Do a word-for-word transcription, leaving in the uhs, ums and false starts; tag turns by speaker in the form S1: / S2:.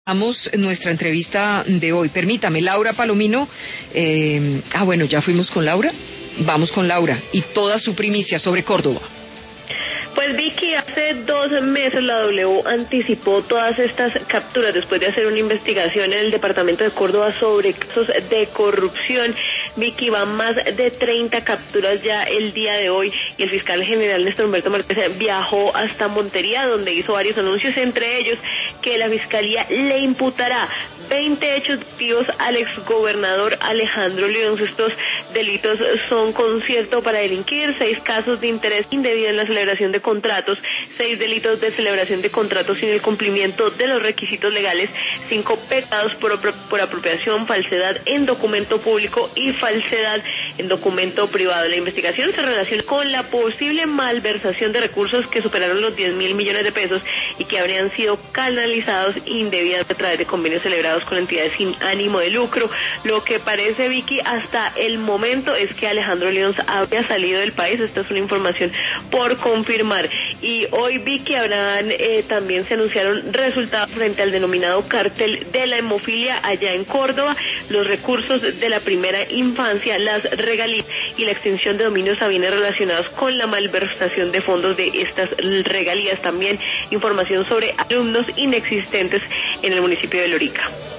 S1: Vamos nuestra entrevista de hoy. Permítame, Laura Palomino. Eh, ah, bueno, ya fuimos con Laura. Vamos con Laura y toda su primicia sobre Córdoba.
S2: Pues Vicky, hace dos meses la W anticipó todas estas capturas después de hacer una investigación en el departamento de Córdoba sobre casos de corrupción. Vicky, van más de treinta capturas ya el día de hoy y el fiscal general Néstor Humberto Márquez viajó hasta Montería, donde hizo varios anuncios, entre ellos que la fiscalía le imputará veinte hechos delictivos al exgobernador Alejandro León. Estos delitos son concierto para delinquir, seis casos de interés indebido en la celebración de contratos, seis delitos de celebración de contratos sin el cumplimiento de los requisitos legales, cinco pecados por, por apropiación, falsedad en documento público y falsedad en documento privado. La investigación se relaciona con la posible malversación de recursos que superaron los diez mil millones de pesos y que habrían sido canalizados indebidamente a través de convenios celebrados con entidades sin ánimo de lucro. Lo que parece, Vicky, hasta el momento es que Alejandro León había salido del país. Esta es una información por confirmar. Y hoy, Vicky, habrán eh, también se anunciaron resultados frente al denominado cartel de la hemofilia allá en Córdoba. Los recursos de la primera infancia, las regalías y la extinción de dominios a bienes relacionados con la malversación de fondos de estas regalías. También información sobre alumnos inexistentes en el municipio de Lorica.